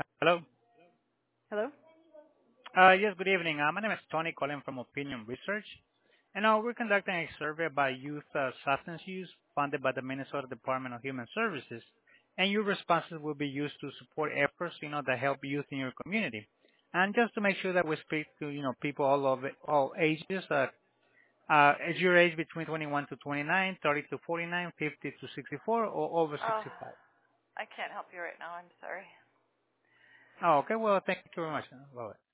Hello. Hello? Yes, good evening. My name is Tony calling from Opinion Research. And we're conducting a survey about youth substance use funded by the Minnesota Department of Human Services. And your responses will be used to support efforts, that help youth in your community. And just to make sure that we speak to, people all ages, is your age between 21 to 29, 30 to 49, 50 to 64, or over Oh, 65? I can't help you right now. I'm sorry. Oh, okay. Well, thank you very much. Bye.